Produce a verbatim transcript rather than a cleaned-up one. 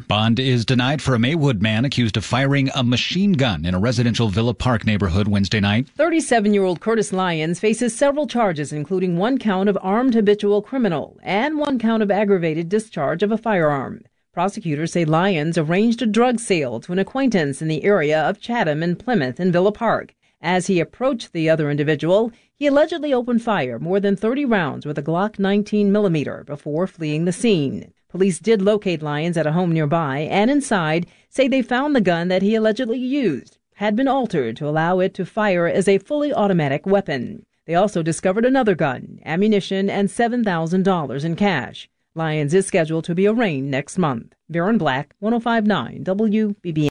Bond is denied for a Maywood man accused of firing a machine gun in a residential Villa Park neighborhood Wednesday night. thirty-seven-year-old Curtis Lyons faces several charges, including one count of armed habitual criminal and one count of aggravated discharge of a firearm. Prosecutors say Lyons arranged a drug sale to an acquaintance in the area of Chatham and Plymouth in Villa Park. As he approached the other individual, he allegedly opened fire more than thirty rounds with a Glock nineteen millimeter before fleeing the scene. Police did locate Lyons at a home nearby, and inside say they found the gun that he allegedly used had been altered to allow it to fire as a fully automatic weapon. They also discovered another gun, ammunition, and seven thousand dollars in cash. Lyons is scheduled to be arraigned next month. Baron Black, one oh five point nine W B B M.